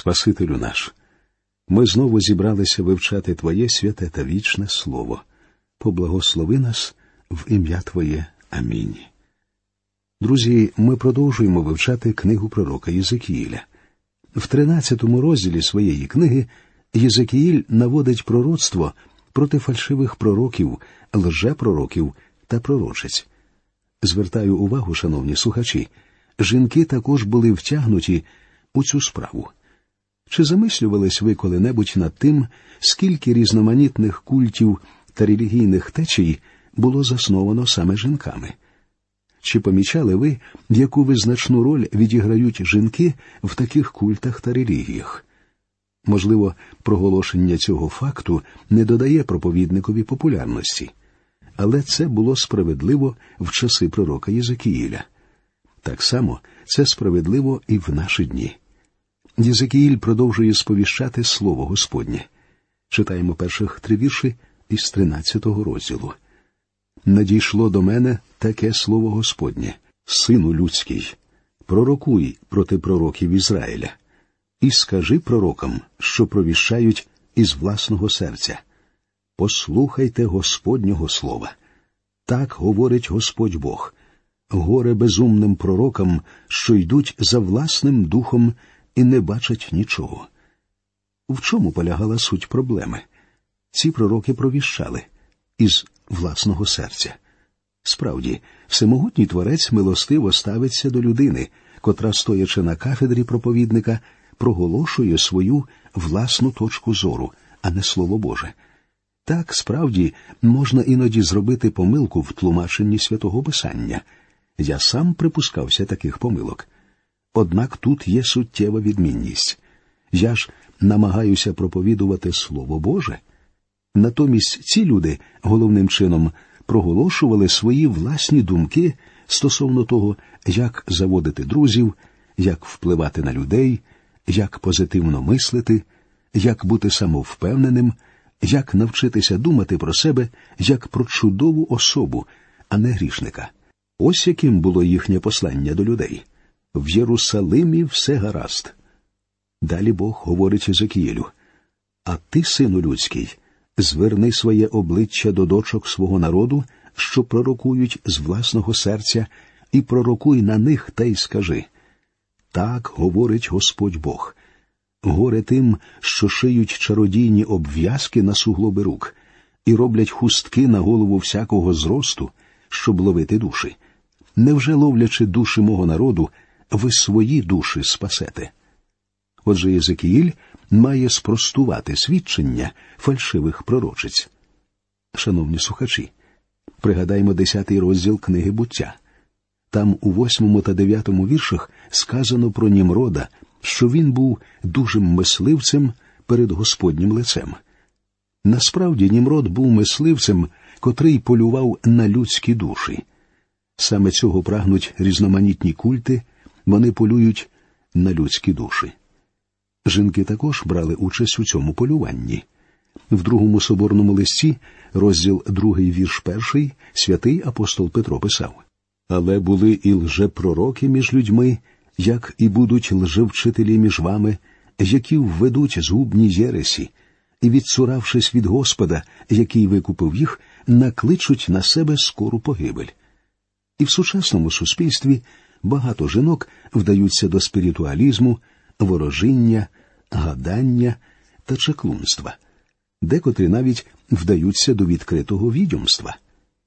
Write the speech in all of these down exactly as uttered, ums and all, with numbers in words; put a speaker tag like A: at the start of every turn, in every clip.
A: Спасителю наш, ми знову зібралися вивчати Твоє святе та вічне Слово. Поблагослови нас в ім'я Твоє. Амінь. Друзі, ми продовжуємо вивчати книгу пророка Єзекіїля. В тринадцятому розділі своєї книги Єзекіїль наводить пророцтво проти фальшивих пророків, лжепророків та пророчиць. Звертаю увагу, шановні слухачі, жінки також були втягнуті у цю справу. Чи замислювались ви коли-небудь над тим, скільки різноманітних культів та релігійних течій було засновано саме жінками? Чи помічали ви, яку визначну роль відіграють жінки в таких культах та релігіях? Можливо, проголошення цього факту не додає проповідникові популярності. Але це було справедливо в часи пророка Єзекіїля. Так само це справедливо і в наші дні. Єзекіїль продовжує сповіщати Слово Господнє. Читаємо перших три вірші із тринадцятого розділу. «Надійшло до мене таке слово Господнє, сину людський, пророкуй проти пророків Ізраїля, і скажи пророкам, що провіщають із власного серця. Послухайте Господнього слова. Так говорить Господь Бог. Горе безумним пророкам, що йдуть за власним духом і не бачать нічого». В чому полягала суть проблеми? Ці пророки провіщали із власного серця. Справді, всемогутній Творець милостиво ставиться до людини, котра, стоячи на кафедрі проповідника, проголошує свою власну точку зору, а не Слово Боже. Так, справді, можна іноді зробити помилку в тлумаченні Святого Писання. Я сам припускався таких помилок. Однак тут є суттєва відмінність. Я ж намагаюся проповідувати Слово Боже. Натомість ці люди, головним чином, проголошували свої власні думки стосовно того, як заводити друзів, як впливати на людей, як позитивно мислити, як бути самовпевненим, як навчитися думати про себе як про чудову особу, а не грішника. Ось яким було їхнє послання до людей. В Єрусалимі все гаразд. Далі Бог говорить Єзекіїлю: «А ти, сину людський, зверни своє обличчя до дочок свого народу, що пророкують з власного серця, і пророкуй на них та й скажи: так говорить Господь Бог. Горе тим, що шиють чародійні обв'язки на суглоби рук і роблять хустки на голову всякого зросту, щоб ловити душі. Невже, ловлячи душі мого народу, ви свої душі спасете?» Отже, Єзекіїль має спростувати свідчення фальшивих пророчиць. Шановні слухачі, пригадаймо десятий розділ книги «Буття». Там у восьмому та дев'ятому віршах сказано про Німрода, що він був дужим мисливцем перед Господнім лицем. Насправді, Німрод був мисливцем, котрий полював на людські душі. Саме цього прагнуть різноманітні культи, вони полюють на людські душі. Жінки також брали участь у цьому полюванні. В другому соборному листі, розділ другий, вірш перший, святий апостол Петро писав: «Але були і лжепророки між людьми, як і будуть лжевчителі між вами, які введуть згубні єресі, і, відцуравшись від Господа, який викупив їх, накличуть на себе скору погибель». І в сучасному суспільстві багато жінок вдаються до спіритуалізму, ворожіння, гадання та чаклунства. Декотрі навіть вдаються до відкритого відьомства.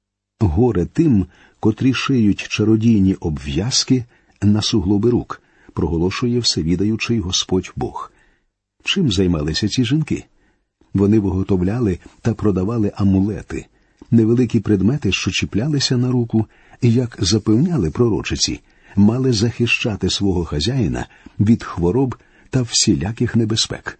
A: Горе тим, котрі шиють чародійні обв'язки на суглоби рук, проголошує всевідаючий Господь Бог. Чим займалися ці жінки? Вони виготовляли та продавали амулети, невеликі предмети, що чіплялися на руку, і, як запевняли пророчиці, мали захищати свого хазяїна від хвороб та всіляких небезпек.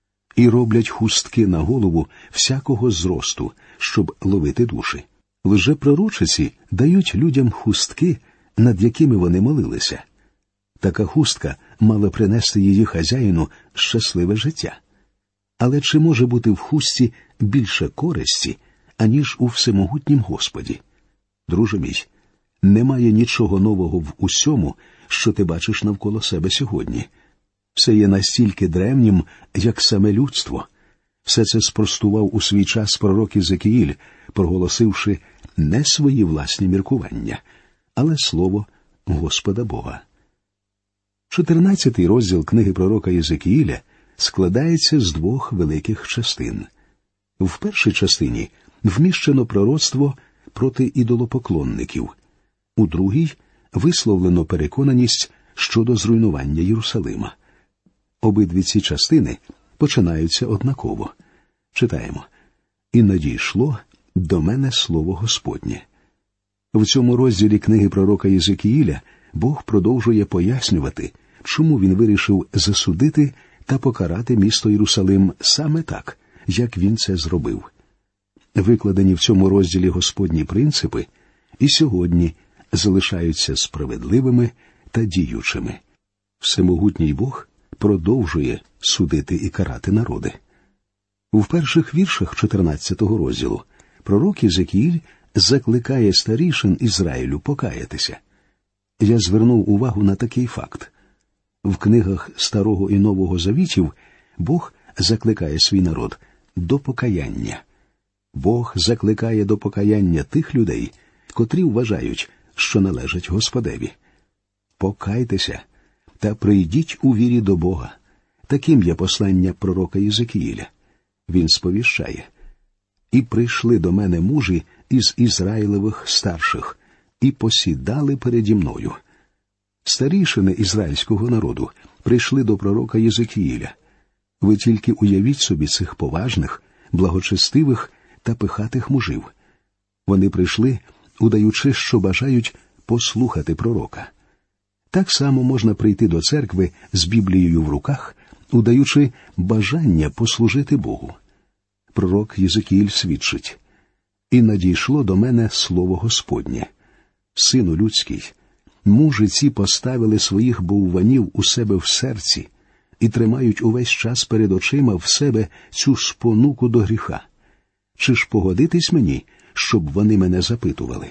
A: І роблять хустки на голову всякого зросту, щоб ловити душі. Лжепророчиці дають людям хустки, над якими вони молилися. Така хустка мала принести її хазяїну щасливе життя. Але чи може бути в хустці більше користі, аніж у всемогутнім Господі? Друже мій, немає нічого нового в усьому, що ти бачиш навколо себе сьогодні. Все є настільки древнім, як саме людство. Все це спростував у свій час пророк Єзекіїль, проголосивши не свої власні міркування, але слово Господа Бога. чотирнадцятий розділ книги пророка Єзекіїля складається з двох великих частин. В першій частині вміщено пророцтво проти ідолопоклонників, у другій висловлено переконаність щодо зруйнування Єрусалима. Обидві ці частини починаються однаково. Читаємо: «І надійшло до мене слово Господнє». В цьому розділі книги пророка Єзекіїля Бог продовжує пояснювати, чому він вирішив засудити та покарати місто Єрусалим саме так, як він це зробив. Викладені в цьому розділі Господні принципи і сьогодні залишаються справедливими та діючими. Всемогутній Бог продовжує судити і карати народи. У перших віршах чотирнадцятого розділу пророк Єзекіїль закликає старішин Ізраїлю покаятися. Я звернув увагу на такий факт. В книгах Старого і Нового Завітів Бог закликає свій народ до покаяння. Бог закликає до покаяння тих людей, котрі вважають, що належать Господеві. «Покайтеся та прийдіть у вірі до Бога». Таким є послання пророка Єзекіїля. Він сповіщає: «І прийшли до мене мужі із Ізраїлевих старших, і посідали переді мною». Старішини ізраїльського народу прийшли до пророка Єзекіїля. Ви тільки уявіть собі цих поважних, благочестивих та пихатих мужів. Вони прийшли, удаючи, що бажають послухати пророка. Так само можна прийти до церкви з Біблією в руках, удаючи бажання послужити Богу. Пророк Єзекіїль свідчить: «І надійшло до мене слово Господнє. Сину людський, мужі ці поставили своїх бовванів у себе в серці і тримають увесь час перед очима в себе цю спонуку до гріха. Чи ж погодитись мені, щоб вони мене запитували?»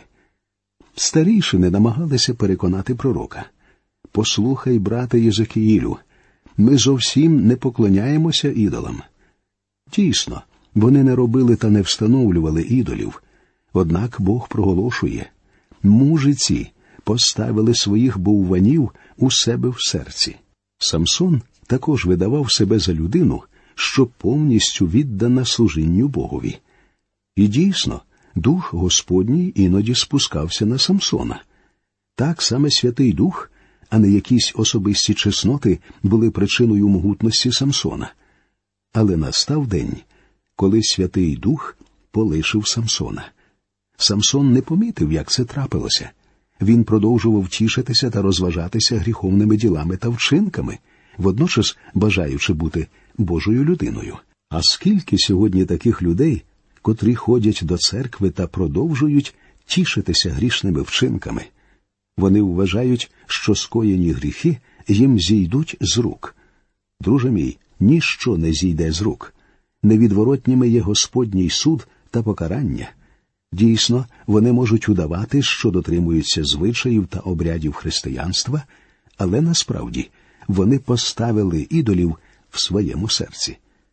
A: Старішини намагалися переконати пророка: «Послухай, брате Єзекіїлю, ми зовсім не поклоняємося ідолам». Дійсно, вони не робили та не встановлювали ідолів. Однак Бог проголошує: «Мужі ці поставили своїх бовванів у себе в серці». Самсон також видавав себе за людину, що повністю віддана служінню Богові. І дійсно, Дух Господній іноді спускався на Самсона. Так саме Святий Дух, а не якісь особисті чесноти, були причиною могутності Самсона. Але настав день, коли Святий Дух полишив Самсона. Самсон не помітив, як це трапилося. Він продовжував тішитися та розважатися гріховними ділами та вчинками, водночас бажаючи бути Божою людиною. А скільки сьогодні таких людей, котрі ходять до церкви та продовжують тішитися грішними вчинками? Вони вважають, що скоєні гріхи їм зійдуть з рук. Друже мій, ніщо не зійде з рук. Невідворотніми є Господній суд та покарання. Дійсно, вони можуть удавати, що дотримуються звичаїв та обрядів християнства, але насправді вони поставили ідолів в своєму серці.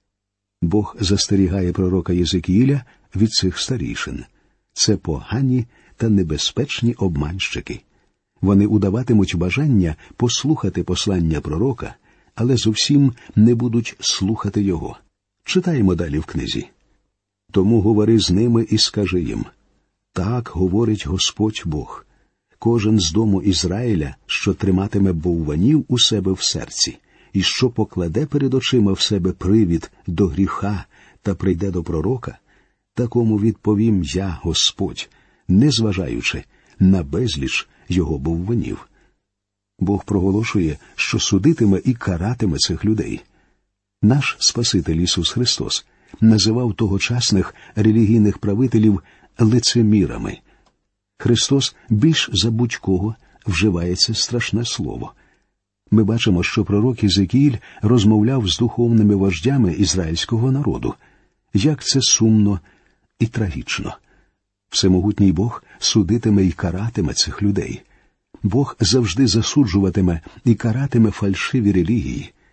A: Бог застерігає пророка Єзекіїля від цих старішин. Це погані та небезпечні обманщики. Вони удаватимуть бажання послухати послання пророка, але зовсім не будуть слухати його. Читаємо далі в книзі. «Тому говори з ними і скажи їм: так говорить Господь Бог. Кожен з дому Ізраїля, що триматиме бовванів у себе в серці, і що покладе перед очима в себе привід до гріха та прийде до пророка, такому відповім я, Господь, незважаючи на безліч його бовванів». Бог проголошує, що судитиме і каратиме цих людей. Наш Спаситель Ісус Христос називав тогочасних релігійних правителів лицемірами. Христос більш за будь-кого вживає це страшне слово. Ми бачимо, що пророк Єзекіїль розмовляв з духовними вождями ізраїльського народу. Як це сумно і трагічно. Всемогутній Бог судитиме і каратиме цих людей. Бог завжди засуджуватиме і каратиме фальшиві релігії.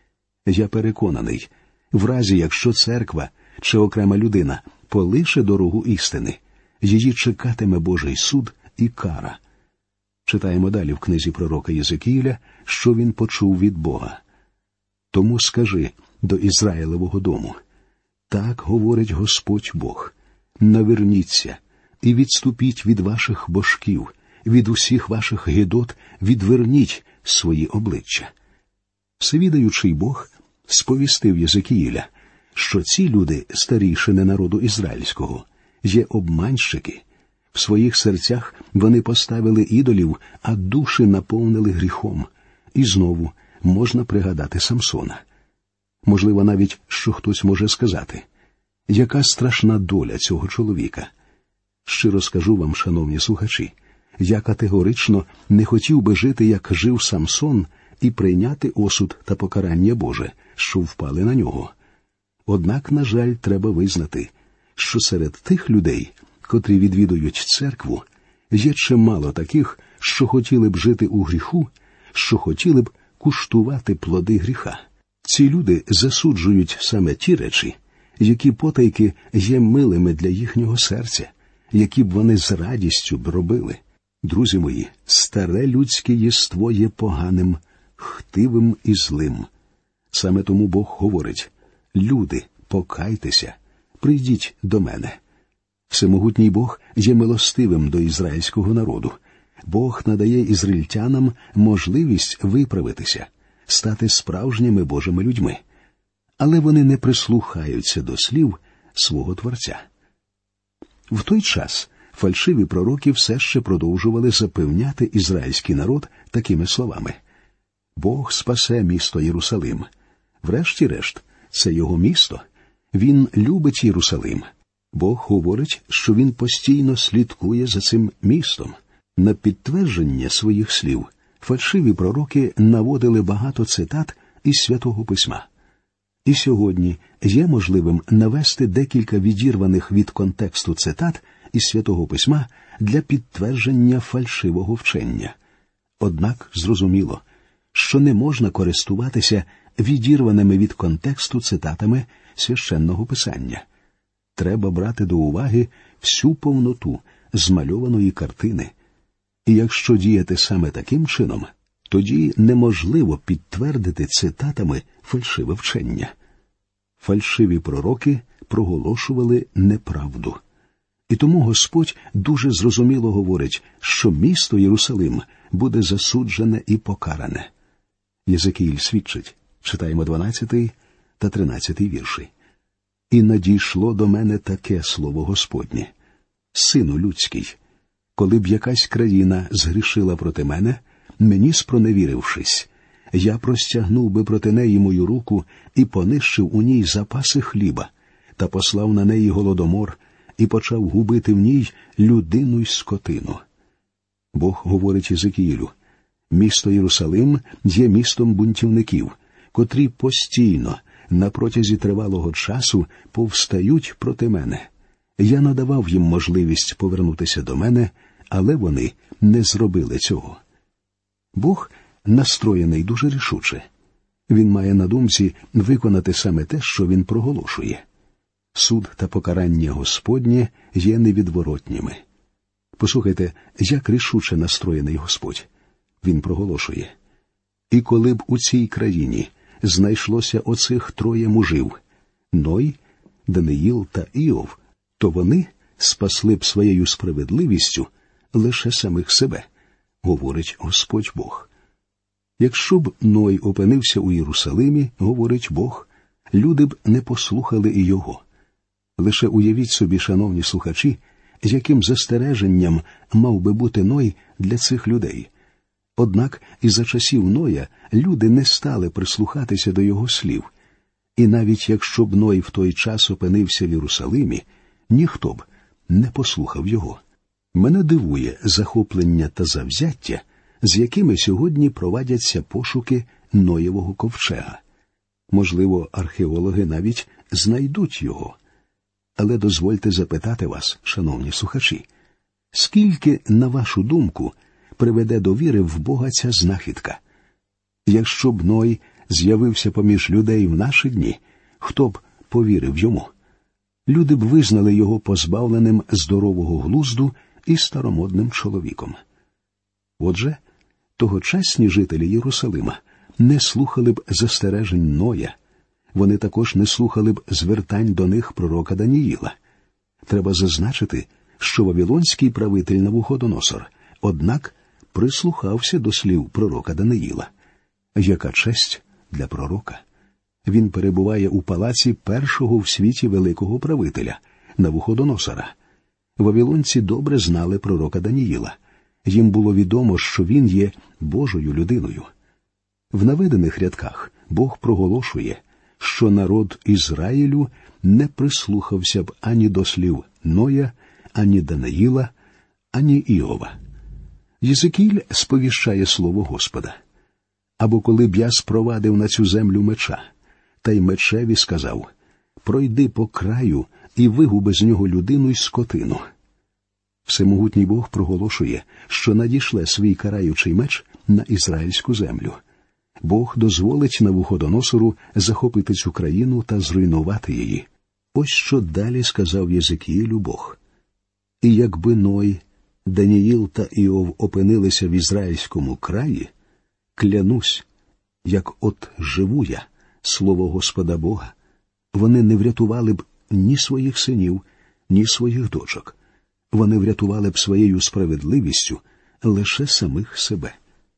A: Я переконаний, в разі, якщо церква чи окрема людина полише дорогу істини, її чекатиме Божий суд і кара. Читаємо далі в книзі пророка Єзекіїля, що він почув від Бога. «Тому скажи до Ізраїлевого дому, так говорить Господь Бог, наверніться і відступіть від ваших божків, від усіх ваших гидот відверніть свої обличчя». Всевідаючий Бог сповістив Єзекіїля, що ці люди, старішини народу ізраїльського, є обманщики. В своїх серцях вони поставили ідолів, а душі наповнили гріхом. І знову можна пригадати Самсона. Можливо, навіть, що хтось може сказати, яка страшна доля цього чоловіка. Щиро скажу вам, шановні слухачі, я категорично не хотів би жити, як жив Самсон, і прийняти осуд та покарання Боже, що впали на нього. Однак, на жаль, треба визнати, що серед тих людей, котрі відвідують церкву, є чимало таких, що хотіли б жити у гріху, що хотіли б куштувати плоди гріха. Ці люди засуджують саме ті речі, які потайки є милими для їхнього серця, які б вони з радістю б робили. Друзі мої, старе людське єство є поганим, хтивим і злим. Саме тому Бог говорить: «Люди, покайтеся, прийдіть до мене». Всемогутній Бог є милостивим до ізраїльського народу. Бог надає ізраїльтянам можливість виправитися, стати справжніми Божими людьми. Але вони не прислухаються до слів свого Творця. В той час фальшиві пророки все ще продовжували запевняти ізраїльський народ такими словами: «Бог спасе місто Єрусалим. Врешті-решт, це його місто. Він любить Єрусалим. Бог говорить, що він постійно слідкує за цим містом». На підтвердження своїх слів фальшиві пророки наводили багато цитат із Святого Письма. І сьогодні є можливим навести декілька відірваних від контексту цитат із Святого Письма для підтвердження фальшивого вчення. Однак зрозуміло, що не можна користуватися відірваними від контексту цитатами Священного Писання. Треба брати до уваги всю повноту змальованої картини. І якщо діяти саме таким чином, тоді неможливо підтвердити цитатами фальшиве вчення. Фальшиві пророки проголошували неправду. І тому Господь дуже зрозуміло говорить, що місто Єрусалим буде засуджене і покаране. Єзекіїль свідчить, читаємо дванадцятий та тринадцятий вірші. «І надійшло до мене таке слово Господнє: Сину людський, коли б якась країна згрішила проти мене, мені спроневірившись, я простягнув би проти неї мою руку і понищив у ній запаси хліба, та послав на неї голодомор, і почав губити в ній людину й скотину». Бог говорить Єзекіїлю: «Місто Єрусалим є містом бунтівників, котрі постійно, на протязі тривалого часу повстають проти мене. Я надавав їм можливість повернутися до мене, але вони не зробили цього». Бог настроєний дуже рішуче. Він має на думці виконати саме те, що він проголошує. Суд та покарання Господнє є невідворотніми. Послухайте, як рішуче настроєний Господь. Він проголошує: «І коли б у цій країні знайшлося оцих троє мужів – Ной, Даниїл та Іов, то вони спасли б своєю справедливістю лише самих себе», – говорить Господь Бог. Якщо б Ной опинився у Єрусалимі, говорить Бог, люди б не послухали і його. Лише уявіть собі, шановні слухачі, яким застереженням мав би бути Ной для цих людей. Однак і за часів Ноя люди не стали прислухатися до його слів. І навіть якщо б Ной в той час опинився в Єрусалимі, ніхто б не послухав його. Мене дивує захоплення та завзяття, з якими сьогодні провадяться пошуки Ноєвого ковчега. Можливо, археологи навіть знайдуть його. Але дозвольте запитати вас, шановні слухачі, скільки, на вашу думку, приведе до віри в Бога ця знахідка? Якщо б Ной з'явився поміж людей в наші дні, хто б повірив йому? Люди б визнали його позбавленим здорового глузду і старомодним чоловіком. Отже, тогочасні жителі Єрусалима не слухали б застережень Ноя. Вони також не слухали б звертань до них пророка Даніїла. Треба зазначити, що вавилонський правитель Навуходоносор, однак, прислухався до слів пророка Даниїла. Яка честь для пророка! Він перебуває у палаці першого в світі великого правителя – Навуходоносора. Вавилонці добре знали пророка Даніїла. Їм було відомо, що він є Божою людиною. В наведених рядках Бог проголошує, що народ Ізраїлю не прислухався б ані до слів Ноя, ані Даниїла, ані Іова. Єзекіль сповіщає слово Господа. Або коли б я спровадив на цю землю меча, та й мечеві сказав, пройди по краю і вигуби з нього людину й скотину. Всемогутній Бог проголошує, що надішле свій караючий меч на ізраїльську землю. Бог дозволить Навуходоносору захопити цю країну та зруйнувати її. Ось що далі сказав Єзекіїлю Бог. І якби Ной, Даніїл та Іов опинилися в ізраїльському краї, клянусь, як от живу я, слово Господа Бога, вони не врятували б ні своїх синів, ні своїх дочок. Вони врятували б своєю справедливістю лише самих себе.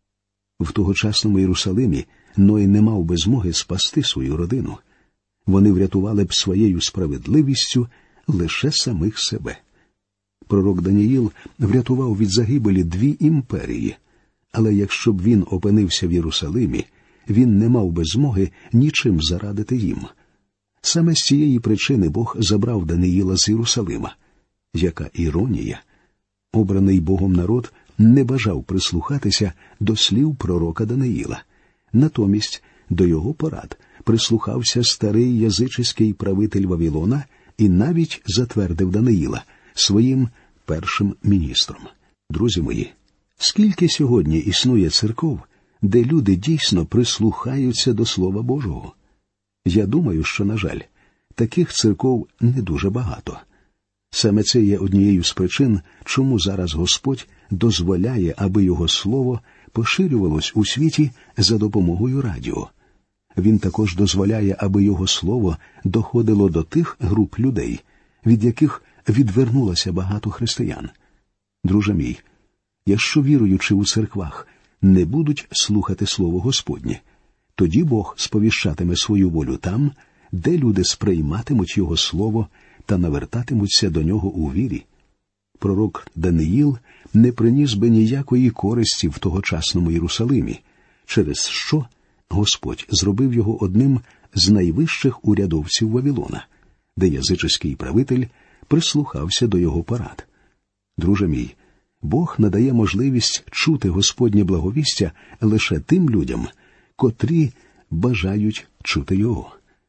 A: В тогочасному Єрусалимі Ной не мав би змоги спасти свою родину. Вони врятували б своєю справедливістю лише самих себе. Пророк Даніїл врятував від загибелі дві імперії, але якщо б він опинився в Єрусалимі, він не мав би змоги нічим зарадити їм. Саме з цієї причини Бог забрав Даниїла з Єрусалима. Яка іронія! Обраний Богом народ не бажав прислухатися до слів пророка Даниїла. Натомість до його порад прислухався старий язичницький правитель Вавилона і навіть затвердив Даниїла своїм першим міністром. Друзі мої, скільки сьогодні існує церков, де люди дійсно прислухаються до Слова Божого? Я думаю, що, на жаль, таких церков не дуже багато. Саме це є однією з причин, чому зараз Господь дозволяє, аби Його Слово поширювалось у світі за допомогою радіо. Він також дозволяє, аби Його Слово доходило до тих груп людей, від яких відвернулося багато християн. Друже мій, якщо віруючи у церквах не будуть слухати Слово Господнє, тоді Бог сповіщатиме свою волю там, де люди сприйматимуть Його Слово та навертатимуться до нього у вірі. Пророк Даниїл не приніс би ніякої користі в тогочасному Єрусалимі, через що Господь зробив його одним з найвищих урядовців Вавилона, де язичницький правитель прислухався до його порад. Друже мій, Бог надає можливість чути Господнє благовістя лише тим людям, котрі бажають чути його.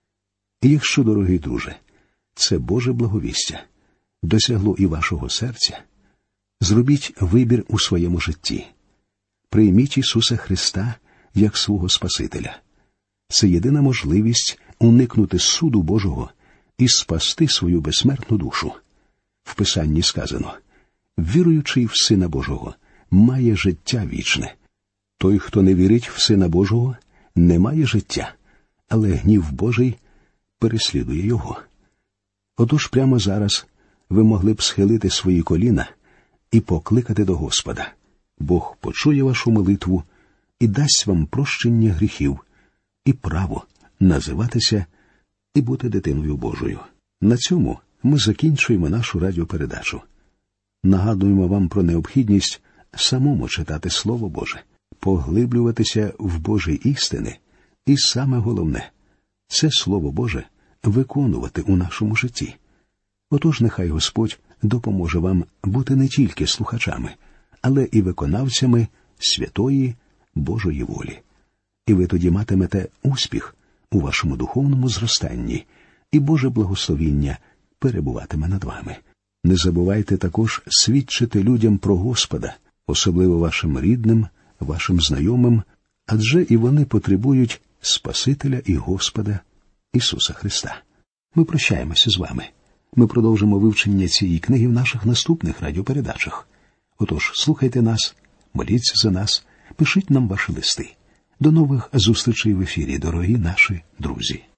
A: І якщо, дорогий друже, це Боже благовістя досягло і вашого серця, зробіть вибір у своєму житті. Прийміть Ісуса Христа як свого Спасителя. Це єдина можливість уникнути суду Божого і спасти свою безсмертну душу. В Писанні сказано: «Віруючий в Сина Божого має життя вічне. Той, хто не вірить в Сина Божого, не має життя, але гнів Божий переслідує його». Отож прямо зараз ви могли б схилити свої коліна і покликати до Господа. Бог почує вашу молитву і дасть вам прощення гріхів і право називатися і бути дитиною Божою. На цьому ми закінчуємо нашу радіопередачу. Нагадуємо вам про необхідність самому читати Слово Боже, поглиблюватися в Божі істини і, саме головне, це Слово Боже виконувати у нашому житті. Отож, нехай Господь допоможе вам бути не тільки слухачами, але і виконавцями святої Божої волі. І ви тоді матимете успіх у вашому духовному зростанні, і Боже благословіння перебуватиме над вами. Не забувайте також свідчити людям про Господа, особливо вашим рідним, вашим знайомим, адже і вони потребують Спасителя і Господа Ісуса Христа. Ми прощаємося з вами. Ми продовжимо вивчення цієї книги в наших наступних радіопередачах. Отож, слухайте нас, моліться за нас, пишіть нам ваші листи. До нових зустрічей в ефірі, дорогі наші друзі.